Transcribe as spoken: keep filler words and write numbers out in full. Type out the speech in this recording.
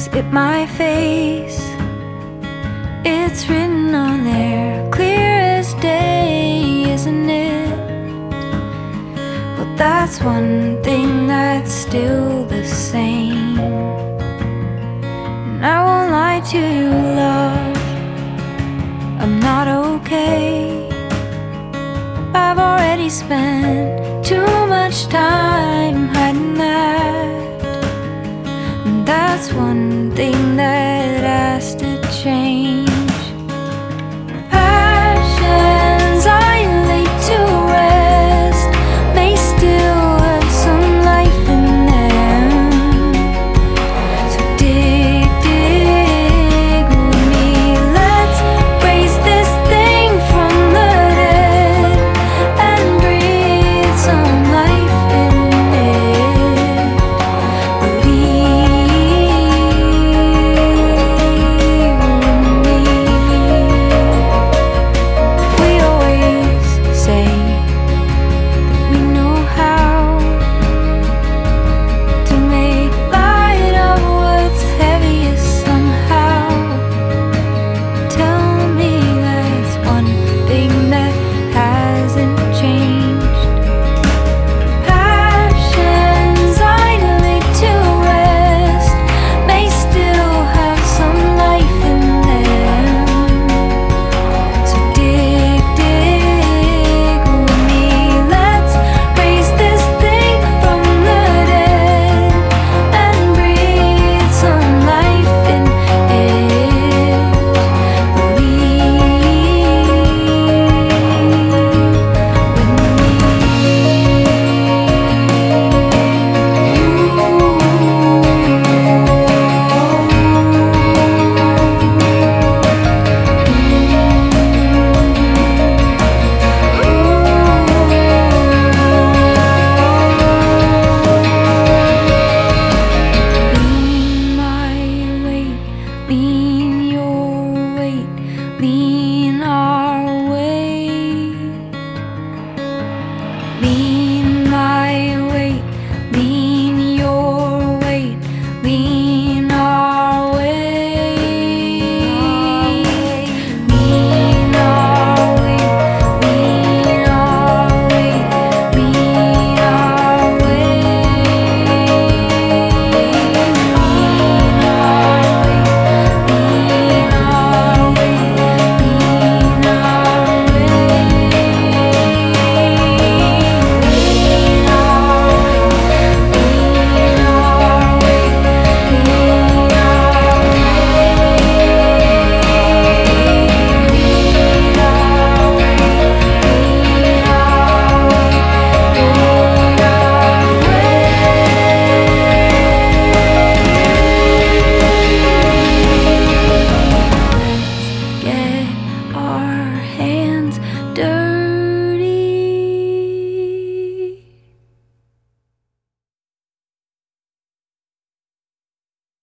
was it my face? It's written on there, clear as day, isn't it? Well, that's one thing that's still the same. And I won't lie to you, love, I'm not okay. I've already spent too much time hiding that. And that's one thing that